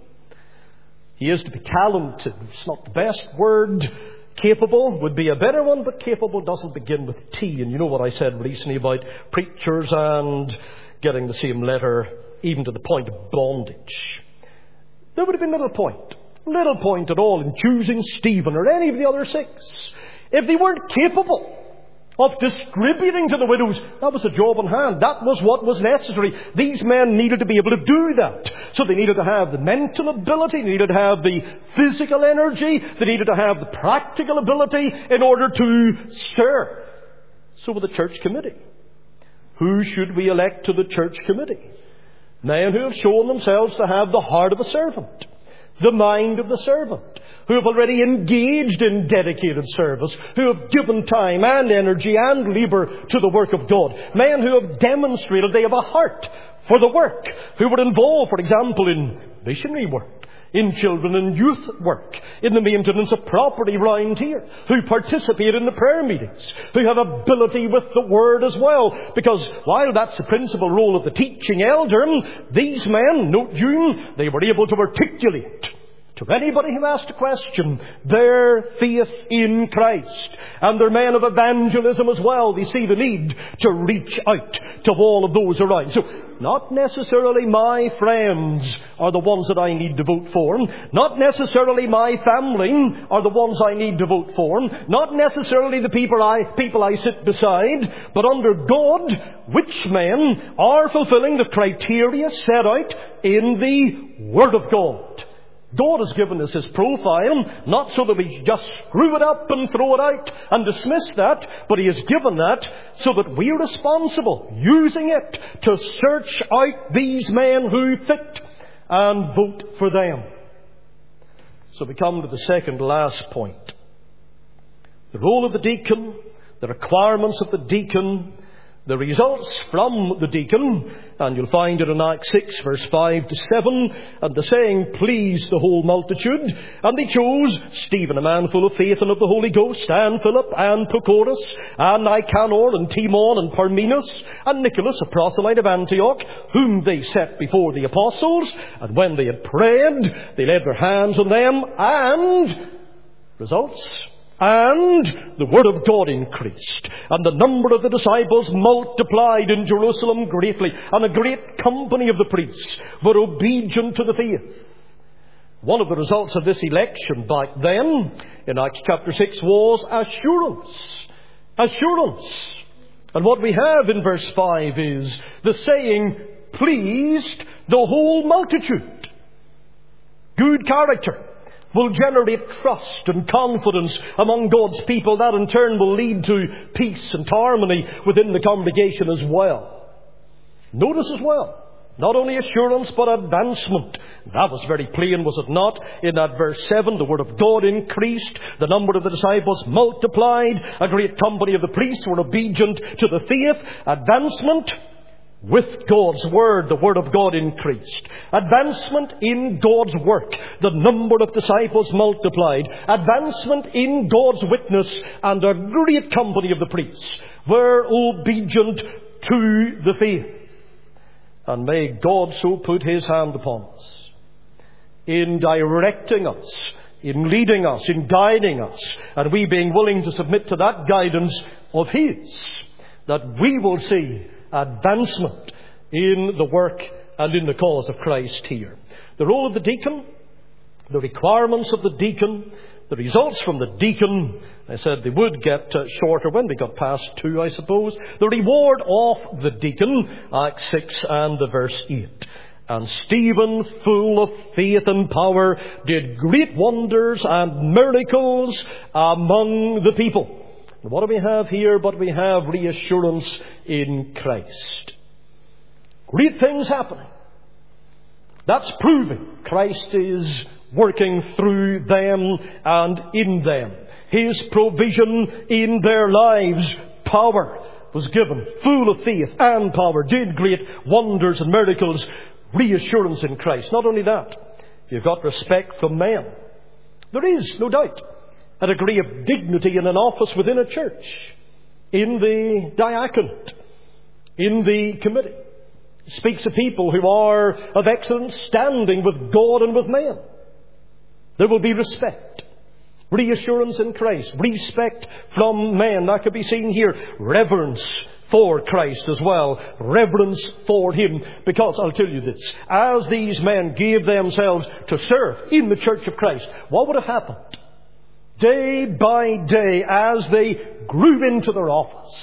he is to be talented. It's not the best word. Capable would be a better one, but capable doesn't begin with T. And you know what I said recently about preachers and getting the same letter even to the point of bondage. There would have been little point, little point at all in choosing Stephen or any of the other six. If they weren't capable of distributing to the widows, that was a job on hand. That was what was necessary. These men needed to be able to do that. So they needed to have the mental ability, they needed to have the physical energy, they needed to have the practical ability in order to serve. So with the church committee. Who should we elect to the church committee? Men who have shown themselves to have the heart of a servant, the mind of the servant, who have already engaged in dedicated service, who have given time and energy and labour to the work of God. Men who have demonstrated they have a heart for the work, who were involved, for example, in missionary work, in children and youth work, in the maintenance of property round here, who participate in the prayer meetings, who have ability with the Word as well. Because while that's the principal role of the teaching elder, these men, note you, they were able to articulate to anybody who asked a question their faith in Christ. And they're men of evangelism as well. They see the need to reach out to all of those around. So, not necessarily my friends are the ones that I need to vote for. Not necessarily my family are the ones I need to vote for. Not necessarily the people I, people I sit beside. But under God, which men are fulfilling the criteria set out in the Word of God. God has given us His profile, not so that we just screw it up and throw it out and dismiss that, but He has given that so that we're responsible, using it to search out these men who fit and vote for them. So we come to the second last point. The role of the deacon, the requirements of the deacon, the results from the deacon, and you'll find it in Acts six, verse five to seven, and the saying pleased the whole multitude, and they chose Stephen, a man full of faith and of the Holy Ghost, and Philip, and Prochorus, and Nicanor, and Timon, and Parmenas, and Nicholas, a proselyte of Antioch, whom they set before the apostles, and when they had prayed, they laid their hands on them, and results. And the word of God increased, and the number of the disciples multiplied in Jerusalem greatly, and a great company of the priests were obedient to the faith. One of the results of this election back then, in Acts chapter six, was assurance. Assurance. And what we have in verse five is the saying pleased the whole multitude. Good character will generate trust and confidence among God's people. That in turn will lead to peace and harmony within the congregation as well. Notice as well, not only assurance but advancement. That was very plain, was it not? In that verse seven, the word of God increased, the number of the disciples multiplied, a great company of the priests were obedient to the faith. Advancement. With God's Word, the Word of God increased. Advancement in God's work. The number of disciples multiplied. Advancement in God's witness. And a great company of the priests were obedient to the faith. And may God so put His hand upon us, in directing us, in leading us, in guiding us, and we being willing to submit to that guidance of His, that we will see advancement in the work and in the cause of Christ here. The role of the deacon, the requirements of the deacon, the results from the deacon. I said they would get uh, shorter when we got past two, I suppose. The reward of the deacon, Acts six and the verse eight. And Stephen, full of faith and power, did great wonders and miracles among the people. What do we have here? But we have reassurance in Christ. Great things happening. That's proving Christ is working through them and in them. His provision in their lives, power was given, full of faith and power, did great wonders and miracles, reassurance in Christ. Not only that, you've got respect from men. There is, no doubt, a degree of dignity in an office within a church, in the diaconate, in the committee. It speaks of people who are of excellent standing with God and with men. There will be respect, reassurance in Christ, respect from men. That could be seen here. Reverence for Christ as well. Reverence for Him. Because I'll tell you this, as these men gave themselves to serve in the church of Christ, what would have happened? Day by day, as they grew into their office,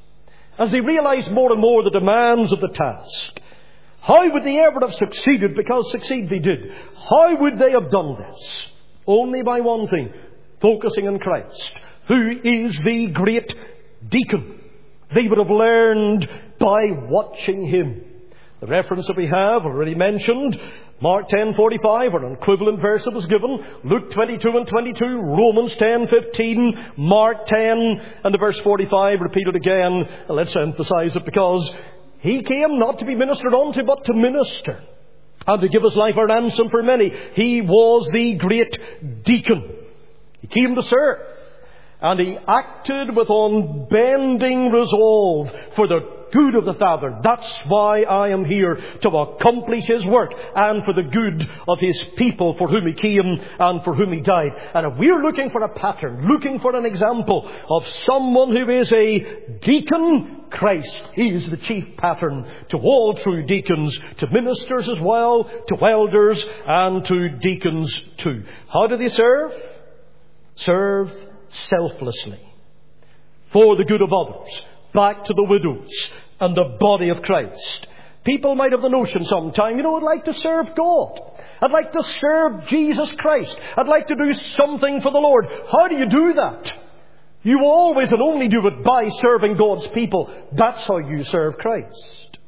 as they realized more and more the demands of the task, how would they ever have succeeded? Because succeed they did. How would they have done this? Only by one thing, focusing on Christ, who is the great deacon. They would have learned by watching Him. The reference that we have already mentioned, Mark ten forty-five, or an equivalent verse that was given, Luke twenty-two and twenty-two, Romans ten fifteen, Mark ten, and the verse forty-five repeated again. Let's emphasize it, because He came not to be ministered unto, but to minister, and to give His life a ransom for many. He was the great deacon. He came to serve, and He acted with unbending resolve for the good of the Father. That's why I am here, to accomplish His work and for the good of His people for whom He came and for whom He died. And if we're looking for a pattern, looking for an example of someone who is a deacon, Christ is the chief pattern to all true deacons, to ministers as well, to elders, and to deacons too. How do they serve? Serve selflessly, for the good of others, back to the widows and the body of Christ. People might have the notion sometime, you know, I'd like to serve God. I'd like to serve Jesus Christ. I'd like to do something for the Lord. How do you do that? You always and only do it by serving God's people. That's how you serve Christ.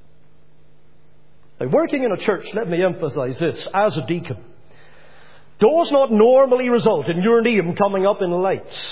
Now, working in a church, let me emphasize this, as a deacon, does not normally result in your name coming up in lights.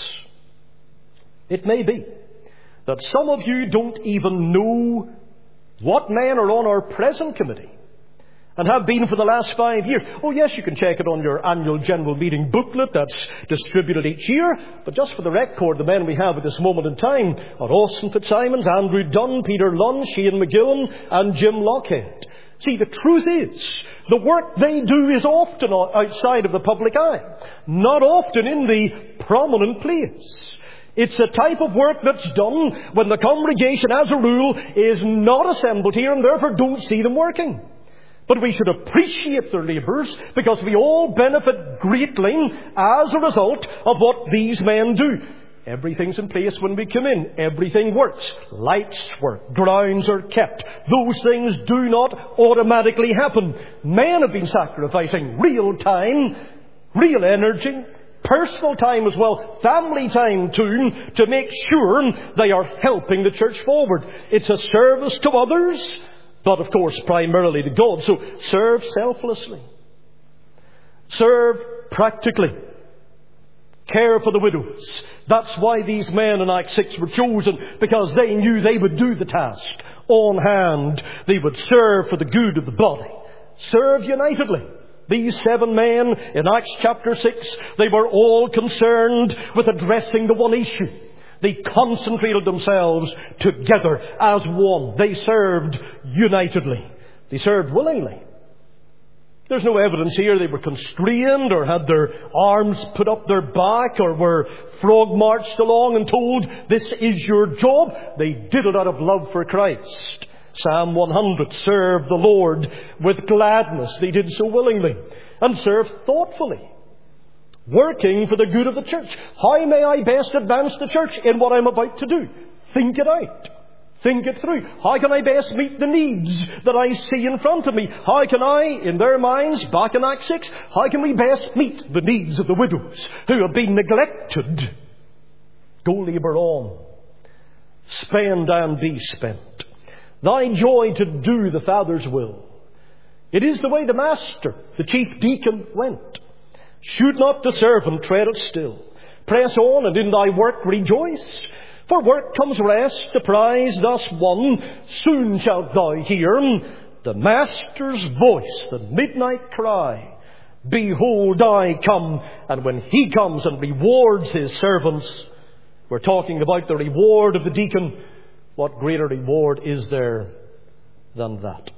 It may be that some of you don't even know what men are on our present committee and have been for the last five years. Oh yes, you can check it on your annual general meeting booklet that's distributed each year. But just for the record, the men we have at this moment in time are Austin Fitzsimons, Andrew Dunn, Peter Lunn, Shane McGillen, and Jim Lockhead. See, the truth is, the work they do is often outside of the public eye, not often in the prominent place. It's a type of work that's done when the congregation, as a rule, is not assembled here and therefore don't see them working. But we should appreciate their labours, because we all benefit greatly as a result of what these men do. Everything's in place when we come in. Everything works. Lights work. Grounds are kept. Those things do not automatically happen. Men have been sacrificing real time, real energy, personal time as well, family time too, to make sure they are helping the church forward. It's a service to others, but of course primarily to God. So serve selflessly. Serve practically. Care for the widows. That's why these men in Acts six were chosen, because they knew they would do the task on hand. They would serve for the good of the body. Serve unitedly. These seven men in Acts chapter six, they were all concerned with addressing the one issue. They concentrated themselves together as one. They served unitedly. They served willingly. There's no evidence here they were constrained or had their arms put up their back or were frog-marched along and told, this is your job. They did it out of love for Christ. Psalm one hundred, serve the Lord with gladness. They did so willingly. And served thoughtfully, working for the good of the church. How may I best advance the church in what I'm about to do? Think it out. Think it through. How can I best meet the needs that I see in front of me? How can I, in their minds, back in Acts six, how can we best meet the needs of the widows who have been neglected Go labour on. Spend and be spent. Thy joy to do the Father's will. It is the way the master, the chief deacon, went. Should not the servant tread it still? Press on and in thy work rejoice. For work comes rest, the prize thus won. Soon shalt thou hear the Master's voice, the midnight cry. Behold, I come. And when he comes and rewards his servants, we're talking about the reward of the deacon. What greater reward is there than that?